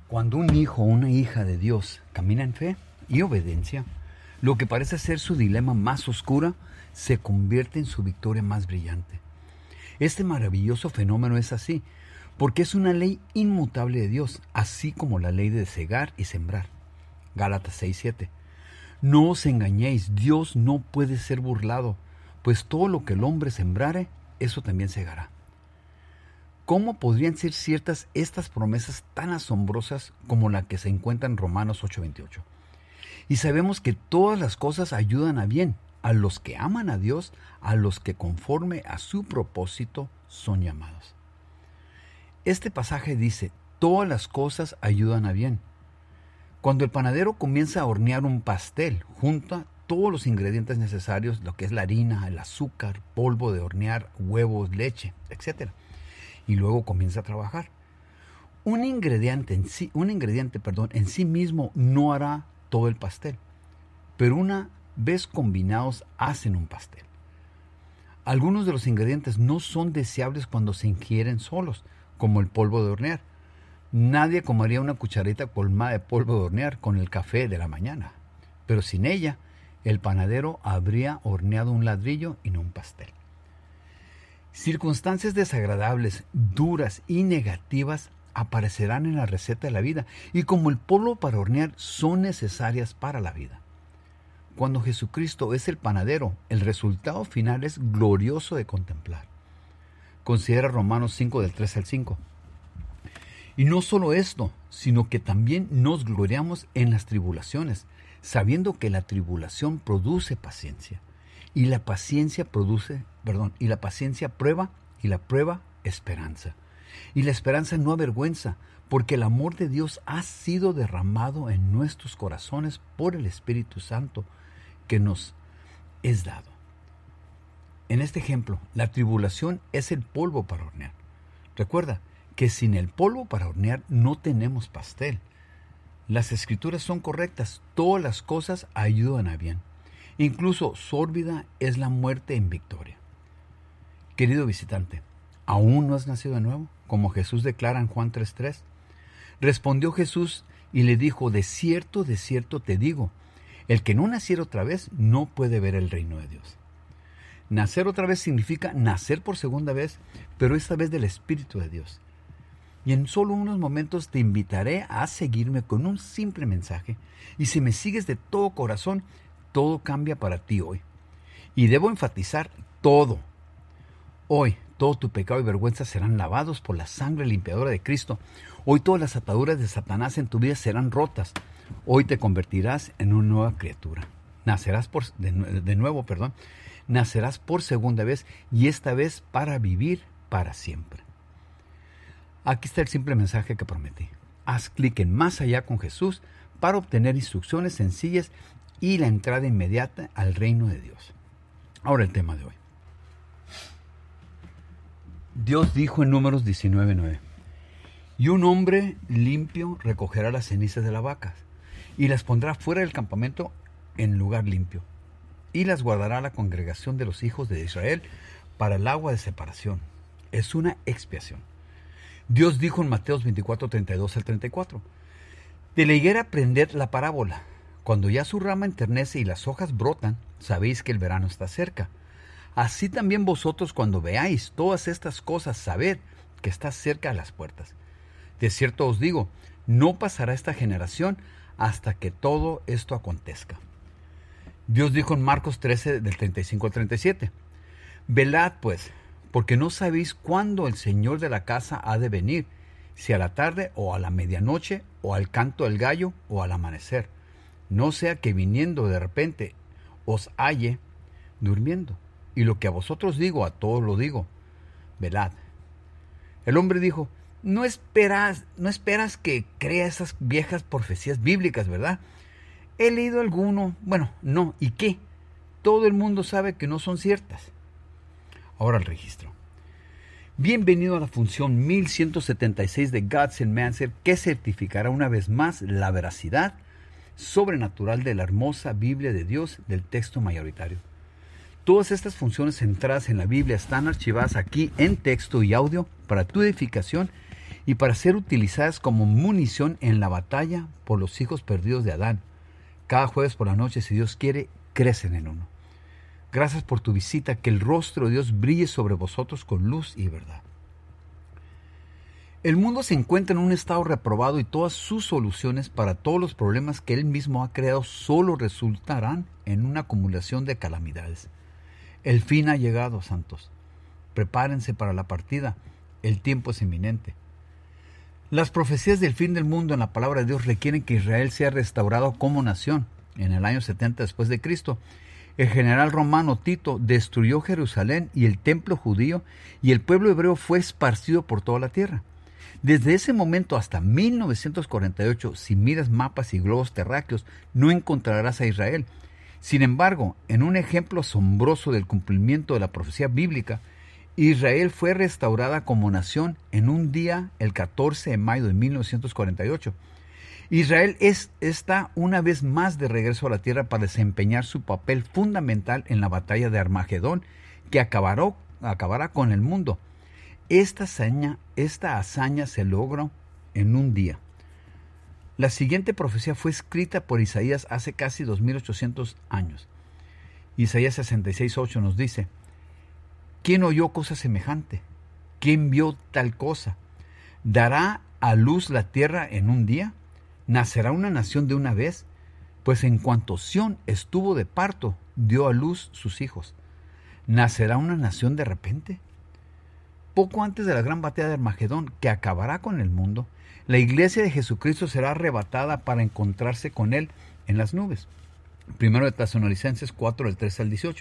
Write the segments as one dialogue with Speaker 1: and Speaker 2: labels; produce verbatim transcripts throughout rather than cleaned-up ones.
Speaker 1: Cuando un hijo o una hija de Dios camina en fe y obediencia, lo que parece ser su dilema más oscuro se convierte en su victoria más brillante. Este maravilloso fenómeno es así, porque es una ley inmutable de Dios, así como la ley de cegar y sembrar. Gálatas seis siete. No os engañéis, Dios no puede ser burlado, pues todo lo que el hombre sembrare, eso también segará. ¿Cómo podrían ser ciertas estas promesas tan asombrosas como la que se encuentra en Romanos ocho veintiocho? Y sabemos que todas las cosas ayudan a bien, a los que aman a Dios, a los que conforme a su propósito son llamados. Este pasaje dice, todas las cosas ayudan a bien. Cuando el panadero comienza a hornear un pastel, junta todos los ingredientes necesarios, lo que es la harina, el azúcar, polvo de hornear, huevos, leche, etcétera. Y luego comienza a trabajar. Un ingrediente en sí, un ingrediente, perdón, en sí mismo no hará todo el pastel, pero una vez combinados hacen un pastel. Algunos de los ingredientes no son deseables cuando se ingieren solos, como el polvo de hornear. Nadie comería una cucharita colmada de polvo de hornear con el café de la mañana, pero sin ella, el panadero habría horneado un ladrillo y no un pastel. Circunstancias desagradables, duras y negativas aparecerán en la receta de la vida y como el polvo para hornear son necesarias para la vida. Cuando Jesucristo es el panadero, el resultado final es glorioso de contemplar. Considera Romanos cinco del tres al cinco. Y no solo esto, sino que también nos gloriamos en las tribulaciones, sabiendo que la tribulación produce paciencia. Y la paciencia produce, perdón, y la paciencia prueba, y la prueba esperanza. Y la esperanza no avergüenza, porque el amor de Dios ha sido derramado en nuestros corazones por el Espíritu Santo que nos es dado. En este ejemplo, la tribulación es el polvo para hornear. Recuerda que sin el polvo para hornear no tenemos pastel. Las escrituras son correctas, todas las cosas ayudan a bien. Incluso sórbida es la muerte en victoria. Querido visitante, ¿aún no has nacido de nuevo? Como Jesús declara en Juan tres tres. Respondió Jesús y le dijo, de cierto, de cierto te digo, el que no naciera otra vez no puede ver el reino de Dios. Nacer otra vez significa nacer por segunda vez, pero esta vez del Espíritu de Dios. Y en solo unos momentos te invitaré a seguirme con un simple mensaje, y si me sigues de todo corazón, todo cambia para ti hoy. Y debo enfatizar todo. Hoy todo tu pecado y vergüenza serán lavados por la sangre limpiadora de Cristo. Hoy todas las ataduras de Satanás en tu vida serán rotas. Hoy te convertirás en una nueva criatura. Nacerás por, de, de nuevo, perdón. Nacerás por segunda vez y esta vez para vivir para siempre. Aquí está el simple mensaje que prometí. Haz clic en Más Allá con Jesús para obtener instrucciones sencillas y la entrada inmediata al reino de Dios. Ahora el tema de hoy. Dios dijo en Números diecinueve nueve, y un hombre limpio recogerá las cenizas de las vacas y las pondrá fuera del campamento en lugar limpio y las guardará a la congregación de los hijos de Israel para el agua de separación. Es una expiación. Dios dijo en Mateo veinticuatro treinta y dos al treinta y cuatro, de la higuera aprended la parábola. Cuando ya su rama enternece y las hojas brotan, sabéis que el verano está cerca. Así también vosotros cuando veáis todas estas cosas, sabed que está cerca a las puertas. De cierto os digo, no pasará esta generación hasta que todo esto acontezca. Dios dijo en Marcos trece, del treinta y cinco al treinta y siete, velad pues, porque no sabéis cuándo el Señor de la casa ha de venir, si a la tarde o a la medianoche, o al canto del gallo, o al amanecer. No sea que viniendo de repente os halle durmiendo. Y lo que a vosotros digo, a todos lo digo, velad. El hombre dijo, no esperas, no esperas que crea esas viejas profecías bíblicas, ¿verdad? He leído alguno, bueno, no, ¿y qué? Todo el mundo sabe que no son ciertas. Ahora el registro. Bienvenido a la función mil ciento setenta y seis de God's Enhancer, que certificará una vez más la veracidad sobrenatural de la hermosa Biblia de Dios del texto mayoritario. Todas estas funciones centradas en la Biblia están archivadas aquí en texto y audio para tu edificación y para ser utilizadas como munición en la batalla por los hijos perdidos de Adán. Cada jueves por la noche, si Dios quiere, crecen en uno. Gracias por tu visita, que el rostro de Dios brille sobre vosotros con luz y verdad. El mundo se encuentra en un estado reprobado y todas sus soluciones para todos los problemas que Él mismo ha creado solo resultarán en una acumulación de calamidades. El fin ha llegado, santos. Prepárense para la partida. El tiempo es inminente. Las profecías del fin del mundo en la palabra de Dios requieren que Israel sea restaurado como nación. En el año setenta después de Cristo, el general romano Tito destruyó Jerusalén y el templo judío, y el pueblo hebreo fue esparcido por toda la tierra. Desde ese momento hasta mil novecientos cuarenta y ocho, si miras mapas y globos terráqueos, no encontrarás a Israel. Sin embargo, en un ejemplo asombroso del cumplimiento de la profecía bíblica, Israel fue restaurada como nación en un día, el catorce de mayo de mil novecientos cuarenta y ocho. Israel es, está una vez más de regreso a la tierra para desempeñar su papel fundamental en la batalla de Armagedón, que acabará, acabará con el mundo. Esta hazaña, esta hazaña se logró en un día. La siguiente profecía fue escrita por Isaías hace casi dos mil ochocientos años. Isaías sesenta y seis ocho nos dice: ¿quién oyó cosa semejante? ¿Quién vio tal cosa? ¿Dará a luz la tierra en un día? ¿Nacerá una nación de una vez? Pues en cuanto Sión estuvo de parto, dio a luz sus hijos. ¿Nacerá una nación de repente? Poco antes de la gran batalla de Armagedón, que acabará con el mundo, la iglesia de Jesucristo será arrebatada para encontrarse con Él en las nubes. Primero de Tesalonicenses cuatro, del trece al dieciocho.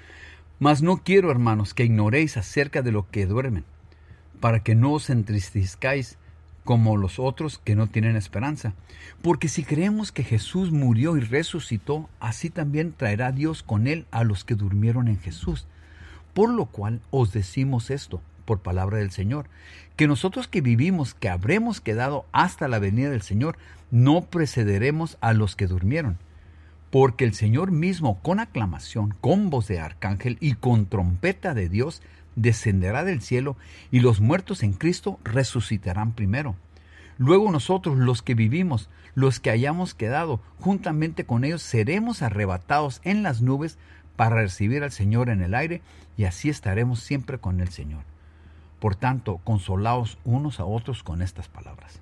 Speaker 1: Mas no quiero, hermanos, que ignoréis acerca de lo que duermen, para que no os entristezcáis como los otros que no tienen esperanza. Porque si creemos que Jesús murió y resucitó, así también traerá Dios con Él a los que durmieron en Jesús. Por lo cual os decimos esto, por palabra del Señor, que nosotros que vivimos, que habremos quedado hasta la venida del Señor, no precederemos a los que durmieron. Porque el Señor mismo, con aclamación, con voz de arcángel y con trompeta de Dios, descenderá del cielo, y los muertos en Cristo resucitarán primero. Luego nosotros, los que vivimos, los que hayamos quedado, juntamente con ellos, seremos arrebatados en las nubes para recibir al Señor en el aire, y así estaremos siempre con el Señor. Por tanto, consolaos unos a otros con estas palabras.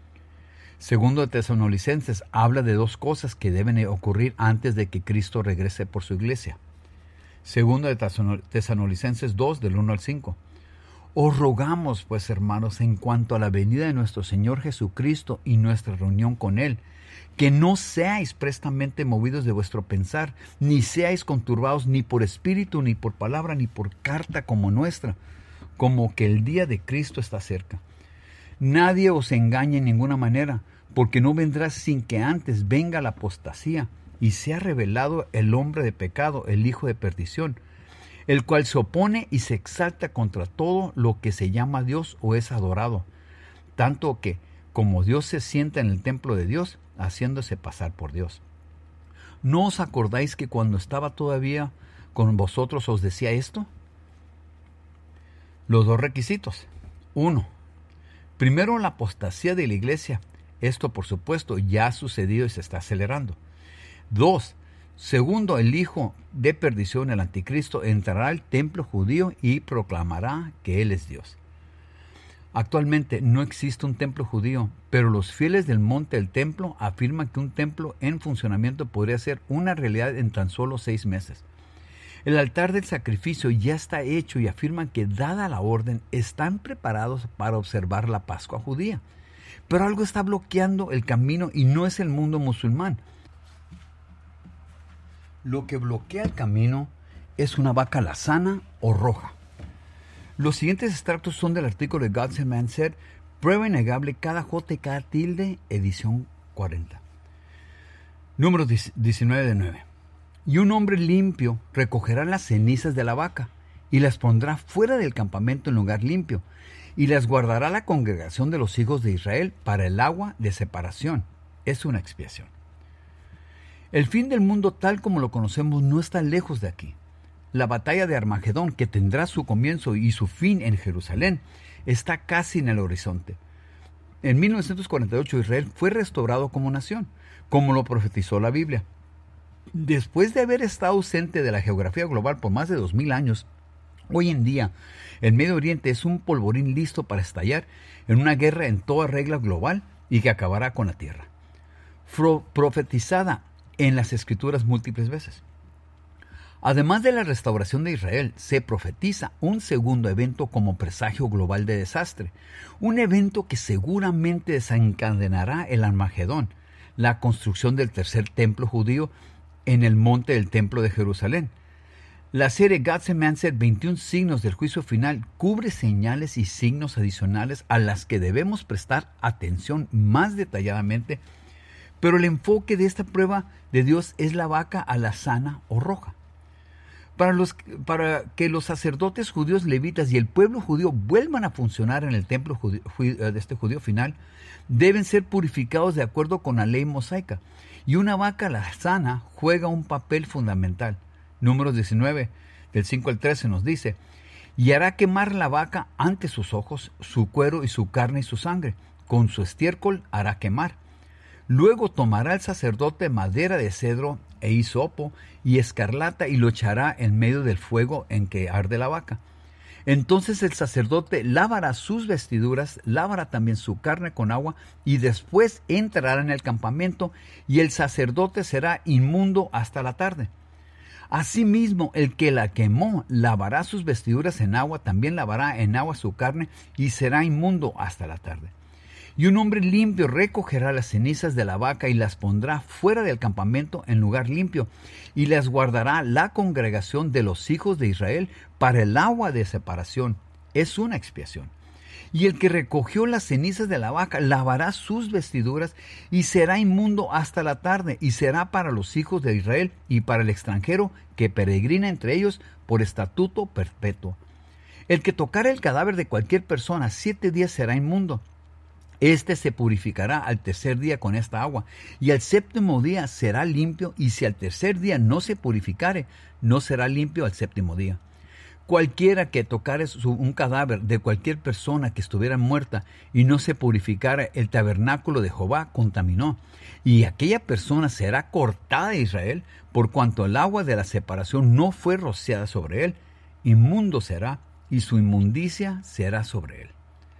Speaker 1: Segundo de Tesalonicenses habla de dos cosas que deben ocurrir antes de que Cristo regrese por su iglesia. Segundo de Tesalonicenses dos, del uno al cinco. Os rogamos, pues, hermanos, en cuanto a la venida de nuestro Señor Jesucristo y nuestra reunión con Él, que no seáis prestamente movidos de vuestro pensar, ni seáis conturbados ni por espíritu, ni por palabra, ni por carta como nuestra, como que el día de Cristo está cerca. Nadie os engañe en ninguna manera, porque no vendrá sin que antes venga la apostasía, y sea revelado el hombre de pecado, el hijo de perdición, el cual se opone y se exalta contra todo lo que se llama Dios o es adorado, tanto que, como Dios se sienta en el templo de Dios, haciéndose pasar por Dios. ¿No os acordáis que cuando estaba todavía con vosotros os decía esto? Los dos requisitos. Uno, primero la apostasía de la iglesia. Esto, por supuesto, ya ha sucedido y se está acelerando. Dos, segundo, el hijo de perdición, el anticristo, entrará al templo judío y proclamará que Él es Dios. Actualmente no existe un templo judío, pero los fieles del monte del templo afirman que un templo en funcionamiento podría ser una realidad en tan solo seis meses. El altar del sacrificio ya está hecho y afirman que, dada la orden, están preparados para observar la Pascua judía. Pero algo está bloqueando el camino y no es el mundo musulmán. Lo que bloquea el camino es una vaca alazana o roja. Los siguientes extractos son del artículo de God and Man Said, Prueba Innegable, cada J y cada tilde, edición cuarenta. Número diecinueve de nueve. Y un hombre limpio recogerá las cenizas de la vaca y las pondrá fuera del campamento en lugar limpio, y las guardará la congregación de los hijos de Israel para el agua de separación. Es una expiación. El fin del mundo tal como lo conocemos no está lejos de aquí. La batalla de Armagedón, que tendrá su comienzo y su fin en Jerusalén, está casi en el horizonte. en mil novecientos cuarenta y ocho Israel fue restaurado como nación, como lo profetizó la Biblia. Después de haber estado ausente de la geografía global por más de dos mil años, hoy en día el Medio Oriente es un polvorín listo para estallar en una guerra en toda regla global y que acabará con la tierra, Pro- profetizada en las Escrituras múltiples veces. Además de la restauración de Israel, se profetiza un segundo evento como presagio global de desastre, un evento que seguramente desencadenará el Armagedón, la construcción del tercer templo judío en el monte del templo de Jerusalén. La serie God's Answer, veintiún signos del juicio final, cubre señales y signos adicionales a las que debemos prestar atención más detalladamente, pero el enfoque de esta prueba de Dios es la vaca alazana o roja. Para, los, para que los sacerdotes judíos levitas y el pueblo judío vuelvan a funcionar en el templo judío, de este judío final, deben ser purificados de acuerdo con la ley mosaica, y una vaca alazana juega un papel fundamental. Números diecinueve, del cinco al trece nos dice: y hará quemar la vaca ante sus ojos, su cuero y su carne y su sangre, con su estiércol hará quemar. Luego tomará el sacerdote madera de cedro e hisopo y escarlata y lo echará en medio del fuego en que arde la vaca. Entonces el sacerdote lavará sus vestiduras, lavará también su carne con agua y después entrará en el campamento y el sacerdote será inmundo hasta la tarde. Asimismo, el que la quemó lavará sus vestiduras en agua, también lavará en agua su carne y será inmundo hasta la tarde. Y un hombre limpio recogerá las cenizas de la vaca y las pondrá fuera del campamento en lugar limpio, y las guardará la congregación de los hijos de Israel para el agua de separación. Es una expiación. Y el que recogió las cenizas de la vaca lavará sus vestiduras y será inmundo hasta la tarde, y será para los hijos de Israel y para el extranjero que peregrina entre ellos por estatuto perpetuo. El que tocare el cadáver de cualquier persona siete días será inmundo. Este se purificará al tercer día con esta agua, y al séptimo día será limpio, y si al tercer día no se purificare, no será limpio al séptimo día. Cualquiera que tocare su, un cadáver de cualquier persona que estuviera muerta y no se purificara, el tabernáculo de Jehová contaminó, y aquella persona será cortada de Israel, por cuanto el agua de la separación no fue rociada sobre él. Inmundo será, y su inmundicia será sobre él.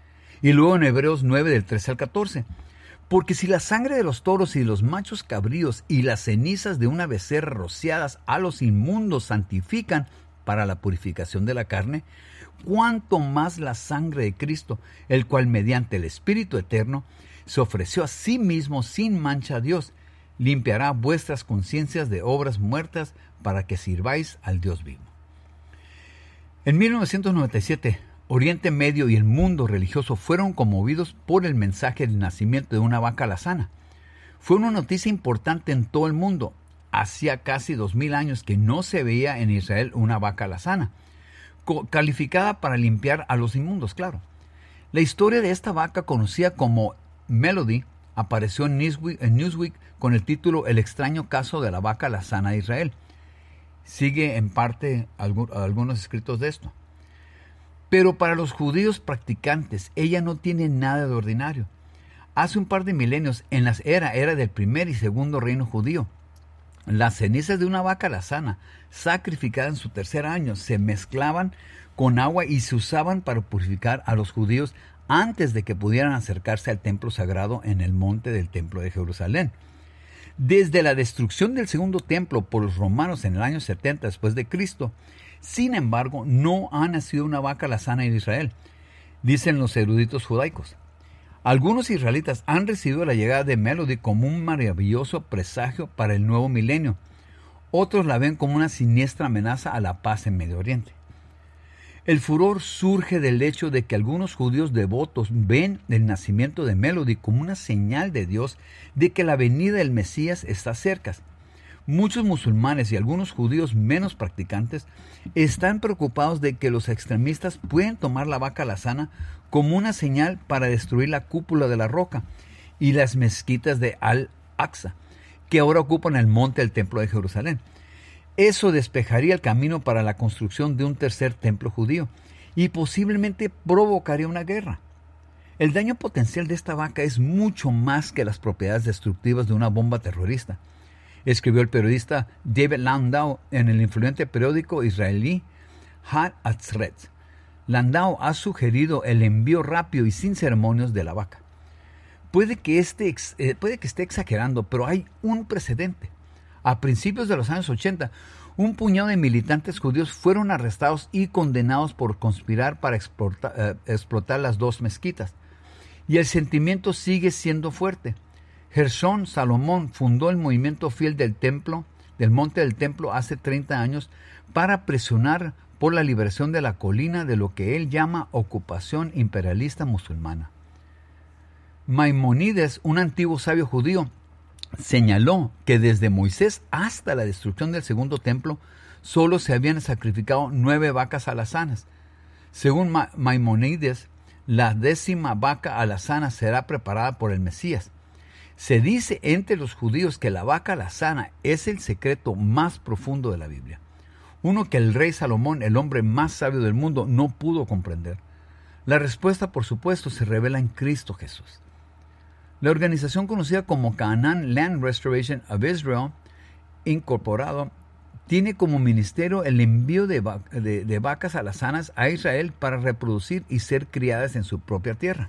Speaker 1: Y luego en Hebreos nueve, del trece al catorce. Porque si la sangre de los toros y de los machos cabríos y las cenizas de una becerra rociadas a los inmundos santifican para la purificación de la carne, cuánto más la sangre de Cristo, el cual mediante el Espíritu Eterno se ofreció a sí mismo sin mancha a Dios, limpiará vuestras conciencias de obras muertas para que sirváis al Dios vivo. En mil novecientos noventa y siete, Oriente Medio y el mundo religioso fueron conmovidos por el mensaje del nacimiento de una vaca alazana. Fue una noticia importante en todo el mundo. Hacía casi dos mil años que no se veía en Israel una vaca alazana, calificada para limpiar a los inmundos, claro. La historia de esta vaca, conocida como Melody, apareció en Newsweek, en Newsweek con el título El extraño caso de la vaca alazana de Israel. Sigue en parte algunos escritos de esto. Pero para los judíos practicantes, ella no tiene nada de ordinario. Hace un par de milenios, en la era, era del primer y segundo reino judío, las cenizas de una vaca alazana, sacrificada en su tercer año, se mezclaban con agua y se usaban para purificar a los judíos antes de que pudieran acercarse al templo sagrado en el monte del templo de Jerusalén. Desde la destrucción del segundo templo por los romanos en el año setenta después de Cristo, sin embargo, no ha nacido una vaca alazana en Israel, dicen los eruditos judaicos. Algunos israelitas han recibido la llegada de Melody como un maravilloso presagio para el nuevo milenio. Otros la ven como una siniestra amenaza a la paz en Medio Oriente. El furor surge del hecho de que algunos judíos devotos ven el nacimiento de Melody como una señal de Dios de que la venida del Mesías está cerca. Muchos musulmanes y algunos judíos menos practicantes están preocupados de que los extremistas pueden tomar la vaca alazana como una señal para destruir la cúpula de la roca y las mezquitas de Al-Aqsa, que ahora ocupan el monte del templo de Jerusalén. Eso despejaría el camino para la construcción de un tercer templo judío y posiblemente provocaría una guerra. El daño potencial de esta vaca es mucho más que las propiedades destructivas de una bomba terrorista, escribió el periodista David Landau en el influyente periódico israelí Haaretz. Landau ha sugerido el envío rápido y sin ceremonias de la vaca. Puede que, este, eh, puede que esté exagerando, pero hay un precedente. A principios de los años ochenta, un puñado de militantes judíos fueron arrestados y condenados por conspirar para explotar, eh, explotar las dos mezquitas. Y el sentimiento sigue siendo fuerte. Gershon Salomón fundó el movimiento fiel del templo, del monte del templo, hace treinta años para presionar por la liberación de la colina de lo que él llama ocupación imperialista musulmana. Maimónides, un antiguo sabio judío, señaló que desde Moisés hasta la destrucción del segundo templo solo se habían sacrificado nueve vacas alazanas. Según Ma- Maimónides, la décima vaca alazana será preparada por el Mesías. Se dice entre los judíos que la vaca alazana es el secreto más profundo de la Biblia, uno que el rey Salomón, el hombre más sabio del mundo, no pudo comprender. La respuesta, por supuesto, se revela en Cristo Jesús. La organización conocida como Canaan Land Restoration of Israel, incorporado, tiene como ministerio el envío de, va- de, de vacas alazanas a Israel para reproducir y ser criadas en su propia tierra.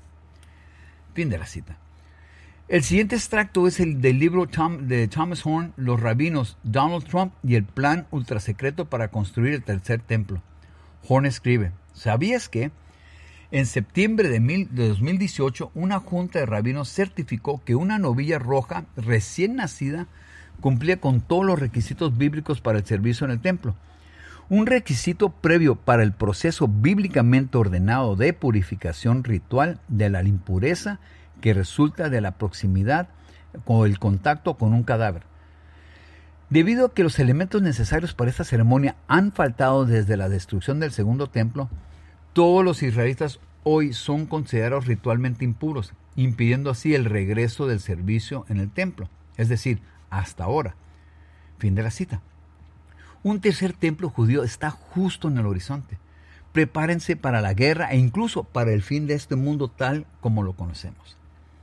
Speaker 1: Fin de la cita. El siguiente extracto es el del libro Tom, de Thomas Horn, Los rabinos, Donald Trump y el plan ultrasecreto para construir el tercer templo. Horn escribe: ¿sabías que en septiembre de, mil, de dos mil dieciocho una junta de rabinos certificó que una novilla roja recién nacida cumplía con todos los requisitos bíblicos para el servicio en el templo? Un requisito previo para el proceso bíblicamente ordenado de purificación ritual de la impureza que resulta de la proximidad o el contacto con un cadáver. Debido a que los elementos necesarios para esta ceremonia han faltado desde la destrucción del segundo templo, todos los israelitas hoy son considerados ritualmente impuros, impidiendo así el regreso del servicio en el templo, es decir, hasta ahora. Fin de la cita. Un tercer templo judío está justo en el horizonte. Prepárense para la guerra e incluso para el fin de este mundo tal como lo conocemos.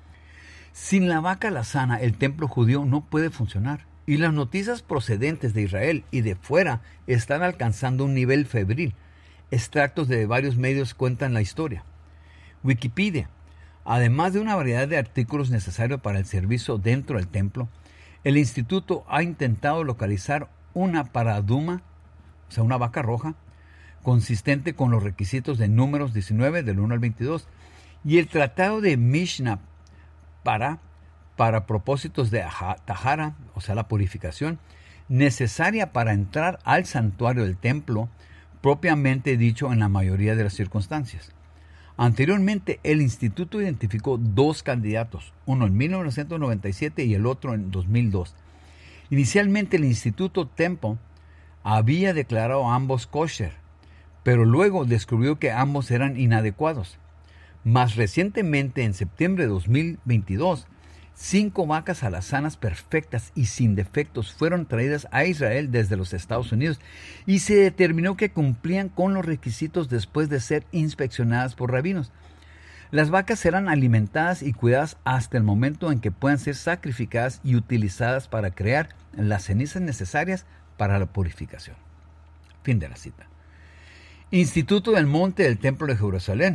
Speaker 1: Sin la vaca alazana, el templo judío no puede funcionar, y las noticias procedentes de Israel y de fuera están alcanzando un nivel febril. Extractos de varios medios cuentan la historia. Wikipedia, además de una variedad de artículos necesarios para el servicio dentro del templo, el instituto ha intentado localizar una paraduma, o sea, una vaca roja, consistente con los requisitos de Números diecinueve, del uno al veintidós, y el tratado de Mishnah para, para propósitos de Tahara, o sea, la purificación, necesaria para entrar al santuario del templo, propiamente dicho en la mayoría de las circunstancias. Anteriormente, el instituto identificó dos candidatos, uno en mil novecientos noventa y siete y el otro en dos mil dos. Inicialmente, el Instituto Temple había declarado a ambos kosher, pero luego descubrió que ambos eran inadecuados. Más recientemente, en septiembre de dos mil veintidós, cinco vacas alazanas perfectas y sin defectos fueron traídas a Israel desde los Estados Unidos y se determinó que cumplían con los requisitos después de ser inspeccionadas por rabinos. Las vacas serán alimentadas y cuidadas hasta el momento en que puedan ser sacrificadas y utilizadas para crear las cenizas necesarias para la purificación. Fin de la cita. Instituto del Monte del Templo de Jerusalén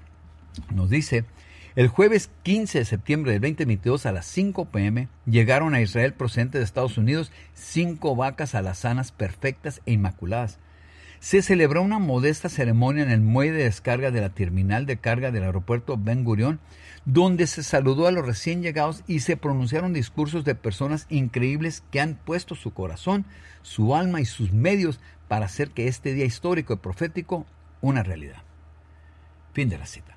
Speaker 1: nos dice: el jueves quince de septiembre del veinte veintidós a las cinco pe eme llegaron a Israel procedentes de Estados Unidos cinco vacas alazanas perfectas e inmaculadas. Se celebró una modesta ceremonia en el muelle de descarga de la terminal de carga del aeropuerto Ben Gurión, donde se saludó a los recién llegados y se pronunciaron discursos de personas increíbles que han puesto su corazón, su alma y sus medios para hacer que este día histórico y profético una realidad. Fin de la cita.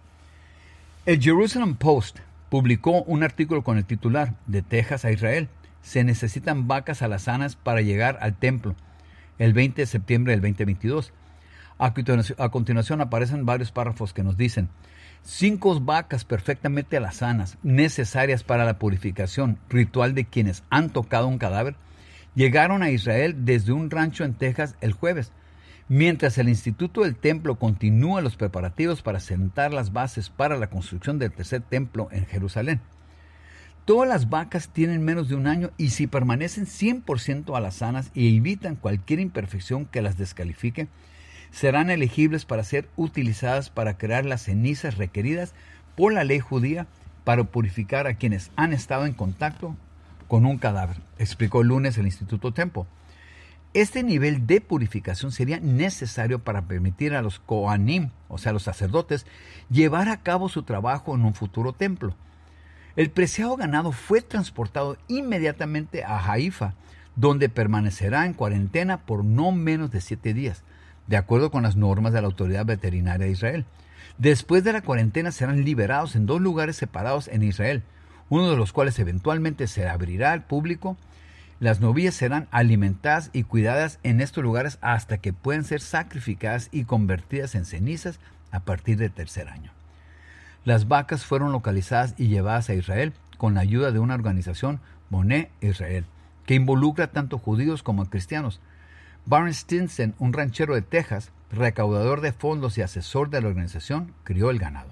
Speaker 1: El Jerusalem Post publicó un artículo con el titular: de Texas a Israel, se necesitan vacas alazanas para llegar al templo, el veinte de septiembre del veinte veintidós. A continuación, a continuación aparecen varios párrafos que nos dicen: cinco vacas perfectamente alazanas, necesarias para la purificación ritual de quienes han tocado un cadáver, llegaron a Israel desde un rancho en Texas el jueves. Mientras el Instituto del Templo continúa los preparativos para sentar las bases para la construcción del tercer templo en Jerusalén. Todas las vacas tienen menos de un año y si permanecen cien por ciento alazanas y evitan cualquier imperfección que las descalifique, serán elegibles para ser utilizadas para crear las cenizas requeridas por la ley judía para purificar a quienes han estado en contacto con un cadáver, explicó el lunes el Instituto Tempo. Este nivel de purificación sería necesario para permitir a los Kohanim, o sea, los sacerdotes, llevar a cabo su trabajo en un futuro templo. El preciado ganado fue transportado inmediatamente a Haifa, donde permanecerá en cuarentena por no menos de siete días, de acuerdo con las normas de la Autoridad Veterinaria de Israel. Después de la cuarentena serán liberados en dos lugares separados en Israel, uno de los cuales eventualmente se abrirá al público. Las novillas serán alimentadas y cuidadas en estos lugares hasta que puedan ser sacrificadas y convertidas en cenizas a partir del tercer año. Las vacas fueron localizadas y llevadas a Israel con la ayuda de una organización, Boné Israel, que involucra tanto judíos como cristianos. Barron Stinson, un ranchero de Texas, recaudador de fondos y asesor de la organización, crió el ganado.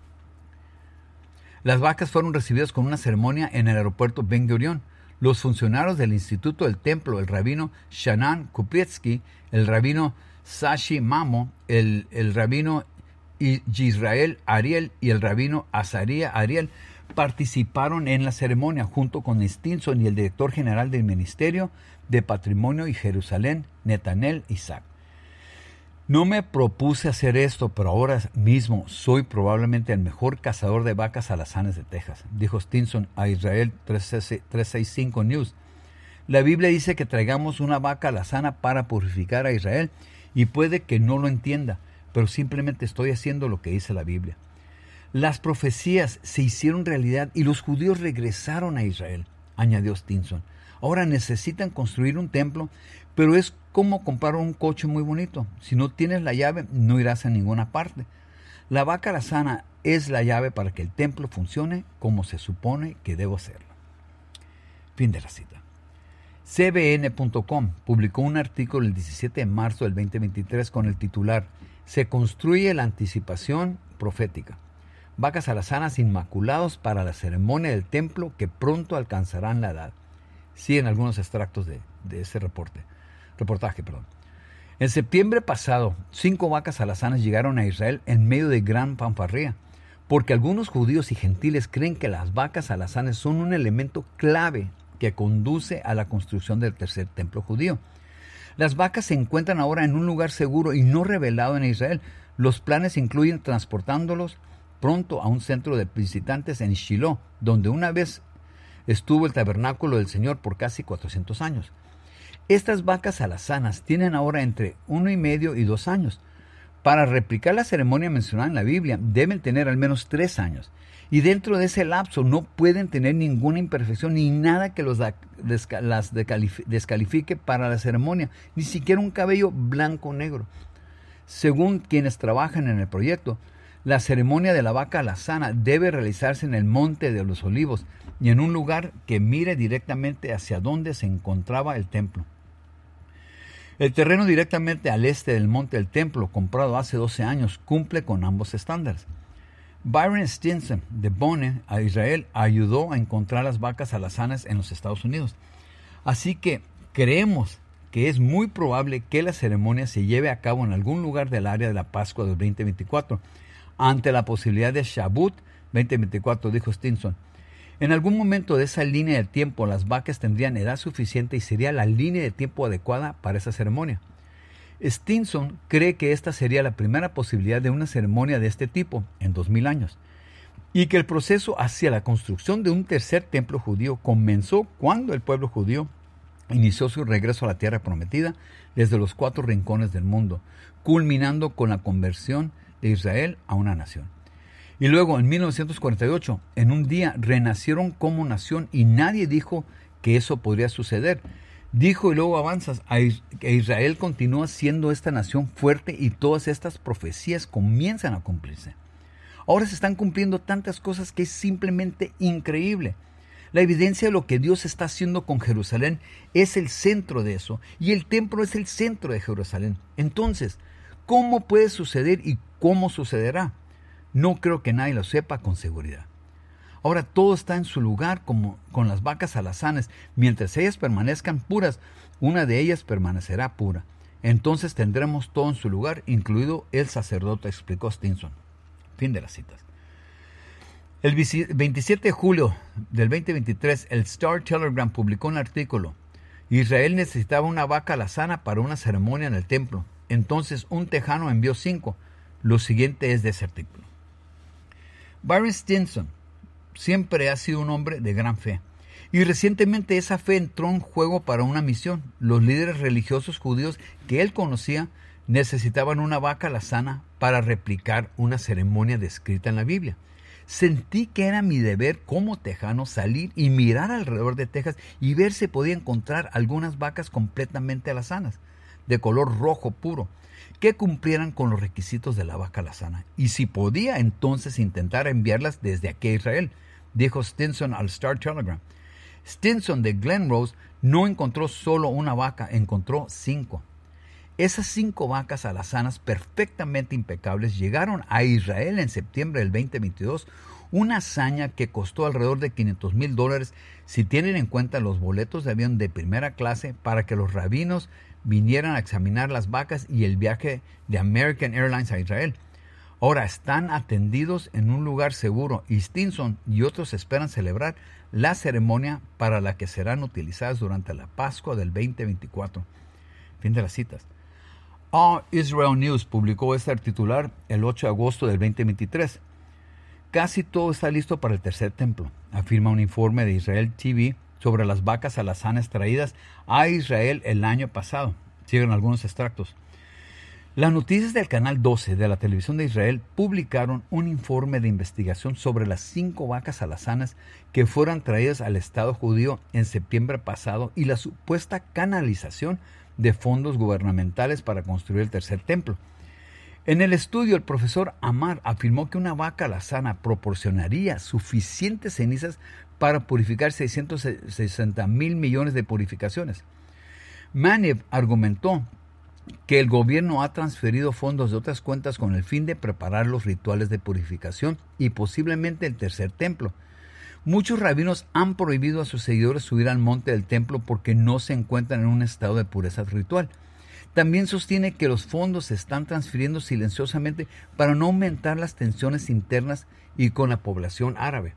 Speaker 1: Las vacas fueron recibidas con una ceremonia en el aeropuerto Ben Gurion. Los funcionarios del Instituto del Templo, el rabino Shanan Kupietsky, el rabino Sashi Mamo, el, el rabino Yisrael Ariel y el rabino Azaría Ariel participaron en la ceremonia junto con Stinson y el director general del Ministerio de Patrimonio y Jerusalén, Netanel Isaac. No me propuse hacer esto, pero ahora mismo soy probablemente el mejor cazador de vacas alazanas de Texas, dijo Stinson a Israel trescientos sesenta y cinco News. La Biblia dice que traigamos una vaca alazana para purificar a Israel y puede que no lo entienda, pero simplemente estoy haciendo lo que dice la Biblia. Las profecías se hicieron realidad y los judíos regresaron a Israel, añadió Stinson. Ahora necesitan construir un templo, pero es como comprar un coche muy bonito. Si no tienes la llave, no irás a ninguna parte. La vaca alazana es la llave para que el templo funcione como se supone que debe hacerlo. Fin de la cita. C B N punto com publicó un artículo el diecisiete de marzo del veinte veintitrés con el titular Se construye la anticipación profética. Vacas alazanas inmaculados para la ceremonia del templo que pronto alcanzarán la edad. Siguen algunos extractos de, de ese reporte, reportaje. Perdón. En septiembre pasado, cinco vacas alazanas llegaron a Israel en medio de gran fanfarria, porque algunos judíos y gentiles creen que las vacas alazanas son un elemento clave que conduce a la construcción del tercer templo judío. Las vacas se encuentran ahora en un lugar seguro y no revelado en Israel. Los planes incluyen transportándolos pronto a un centro de visitantes en Shiloh, donde una vez estuvo el tabernáculo del Señor por casi cuatrocientos años. Estas vacas alazanas tienen ahora entre uno y medio y dos años. Para replicar la ceremonia mencionada en la Biblia, deben tener al menos tres años. Y dentro de ese lapso no pueden tener ninguna imperfección ni nada que los da, desca, las descalifique para la ceremonia, ni siquiera un cabello blanco o negro. Según quienes trabajan en el proyecto, la ceremonia de la vaca alazana debe realizarse en el Monte de los Olivos y en un lugar que mire directamente hacia donde se encontraba el templo. El terreno directamente al este del Monte del Templo, comprado hace doce años, cumple con ambos estándares. Byron Stinson, de Boné a Israel, ayudó a encontrar las vacas alazanas en los Estados Unidos. Así que creemos que es muy probable que la ceremonia se lleve a cabo en algún lugar del área de la Pascua del veinte veinticuatro, ante la posibilidad de Shavuot veinte veinticuatro, dijo Stinson. En algún momento de esa línea de tiempo, las vacas tendrían edad suficiente y sería la línea de tiempo adecuada para esa ceremonia. Stinson cree que esta sería la primera posibilidad de una ceremonia de este tipo en dos mil años, y que el proceso hacia la construcción de un tercer templo judío comenzó cuando el pueblo judío inició su regreso a la tierra prometida desde los cuatro rincones del mundo, culminando con la conversión de Israel a una nación. Y luego, en mil novecientos cuarenta y ocho, en un día renacieron como nación y nadie dijo que eso podría suceder. Dijo, y luego avanzas, que Israel continúa siendo esta nación fuerte y todas estas profecías comienzan a cumplirse. Ahora se están cumpliendo tantas cosas que es simplemente increíble. La evidencia de lo que Dios está haciendo con Jerusalén es el centro de eso, y el templo es el centro de Jerusalén. Entonces, ¿cómo puede suceder y cómo sucederá? No creo que nadie lo sepa con seguridad. Ahora todo está en su lugar como con las vacas alazanas. Mientras ellas permanezcan puras, una de ellas permanecerá pura. Entonces tendremos todo en su lugar, incluido el sacerdote, explicó Stinson. Fin de las citas. El veintisiete de julio del veinte veintitrés, el Star Telegram publicó un artículo. Israel necesitaba una vaca alazana para una ceremonia en el templo. Entonces un tejano envió cinco. Lo siguiente es de ese artículo. Barry Stinson siempre ha sido un hombre de gran fe. Y recientemente esa fe entró en juego para una misión. Los líderes religiosos judíos que él conocía necesitaban una vaca alazana para replicar una ceremonia descrita en la Biblia. Sentí que era mi deber como tejano salir y mirar alrededor de Texas y ver si podía encontrar algunas vacas completamente alazanas, de color rojo puro, que cumplieran con los requisitos de la vaca alazana. Y si podía, entonces intentar enviarlas desde aquí a Israel, dijo Stinson al Star Telegram. Stinson de Glen Rose no encontró solo una vaca, encontró cinco. Esas cinco vacas alazanas perfectamente impecables llegaron a Israel en septiembre del veinte veintidós, una hazaña que costó alrededor de quinientos mil dólares si tienen en cuenta los boletos de avión de primera clase para que los rabinos vinieran a examinar las vacas y el viaje de American Airlines a Israel. Ahora están atendidos en un lugar seguro y Stinson y otros esperan celebrar la ceremonia para la que serán utilizadas durante la Pascua del veinte veinticuatro. Fin de las citas. All Israel News publicó este titular el ocho de agosto del veinte veintitrés. Casi todo está listo para el tercer templo, afirma un informe de Israel T V sobre las vacas alazanas traídas a Israel el año pasado. Siguen algunos extractos. Las noticias del Canal doce de la televisión de Israel publicaron un informe de investigación sobre las cinco vacas alazanas que fueron traídas al Estado judío en septiembre pasado y la supuesta canalización de fondos gubernamentales para construir el tercer templo. En el estudio, el profesor Amar afirmó que una vaca alazana proporcionaría suficientes cenizas para purificar seiscientos sesenta mil millones de purificaciones. Manev argumentó que el gobierno ha transferido fondos de otras cuentas con el fin de preparar los rituales de purificación y posiblemente el tercer templo. Muchos rabinos han prohibido a sus seguidores subir al monte del templo porque no se encuentran en un estado de pureza ritual. También sostiene que los fondos se están transfiriendo silenciosamente para no aumentar las tensiones internas y con la población árabe.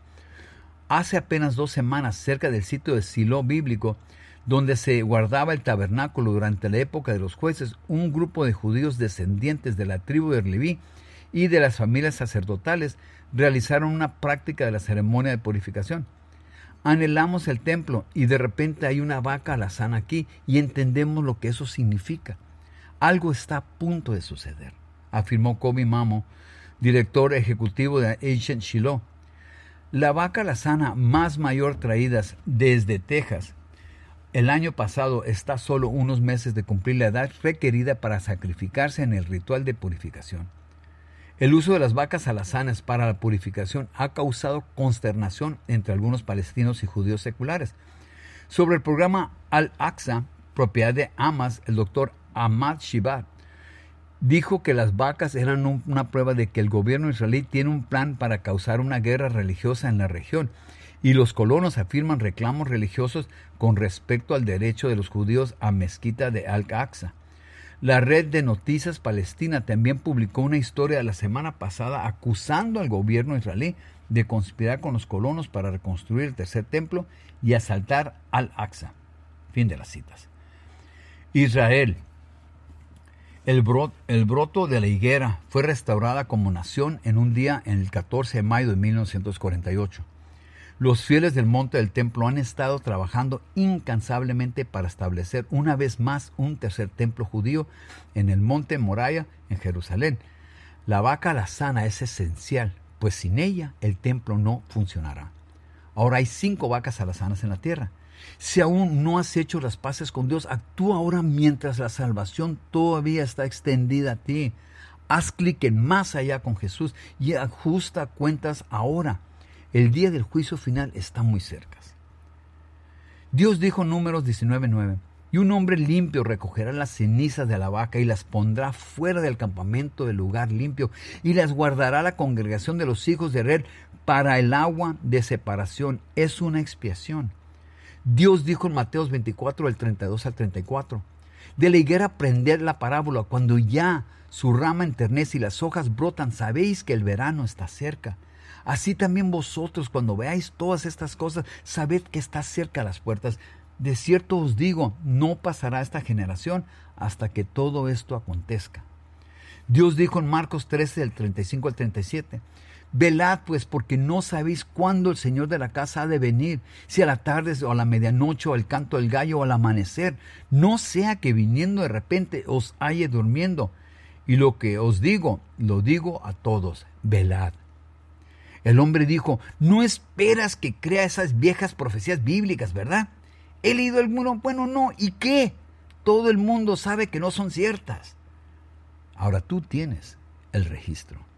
Speaker 1: Hace apenas dos semanas, cerca del sitio de Silo bíblico, donde se guardaba el tabernáculo durante la época de los jueces, un grupo de judíos descendientes de la tribu de Leví y de las familias sacerdotales realizaron una práctica de la ceremonia de purificación. Anhelamos el templo y de repente hay una vaca alazana aquí y entendemos lo que eso significa. Algo está a punto de suceder, afirmó Kobi Mamo, director ejecutivo de Ancient Shiloh. La vaca alazana más mayor traída desde Texas el año pasado está solo unos meses de cumplir la edad requerida para sacrificarse en el ritual de purificación. El uso de las vacas alazanas para la purificación ha causado consternación entre algunos palestinos y judíos seculares. Sobre el programa Al-Aqsa, propiedad de Hamas, el doctor Ahmad Shibat dijo que las vacas eran un, una prueba de que el gobierno israelí tiene un plan para causar una guerra religiosa en la región y los colonos afirman reclamos religiosos con respecto al derecho de los judíos a mezquita de Al-Aqsa. La red de noticias palestina también publicó una historia la semana pasada acusando al gobierno israelí de conspirar con los colonos para reconstruir el tercer templo y asaltar Al-Aqsa. Fin de las citas. Israel. El, bro, el broto de la higuera fue restaurada como nación en un día en el catorce de mayo de mil novecientos cuarenta y ocho. Los fieles del monte del templo han estado trabajando incansablemente para establecer una vez más un tercer templo judío en el monte Moriah, en Jerusalén. La vaca alazana es esencial, pues sin ella el templo no funcionará. Ahora hay cinco vacas alazanas en la tierra. Si aún no has hecho las paces con Dios, actúa ahora mientras la salvación todavía está extendida a ti. Haz clic en Más Allá con Jesús y ajusta cuentas ahora. El día del juicio final está muy cerca. Dios dijo en Números diecinueve nueve, y un hombre limpio recogerá las cenizas de la vaca y las pondrá fuera del campamento del lugar limpio y las guardará la congregación de los hijos de Israel para el agua de separación. Es una expiación. Dios dijo en Mateos veinticuatro, del treinta y dos al treinta y cuatro, de la higuera aprended la parábola, cuando ya su rama enternece y las hojas brotan, sabéis que el verano está cerca. Así también vosotros, cuando veáis todas estas cosas, sabed que está cerca a las puertas. De cierto os digo, no pasará esta generación hasta que todo esto acontezca. Dios dijo en Marcos trece, del treinta y cinco al treinta y siete, velad pues, porque no sabéis cuándo el Señor de la casa ha de venir, si a la tarde o a la medianoche o al canto del gallo o al amanecer, no sea que viniendo de repente os halle durmiendo. Y lo que os digo, lo digo a todos, velad. El hombre dijo, no esperas que crea esas viejas profecías bíblicas, ¿verdad? He leído alguno, bueno, no, ¿y qué? Todo el mundo sabe que no son ciertas. Ahora tú tienes el registro.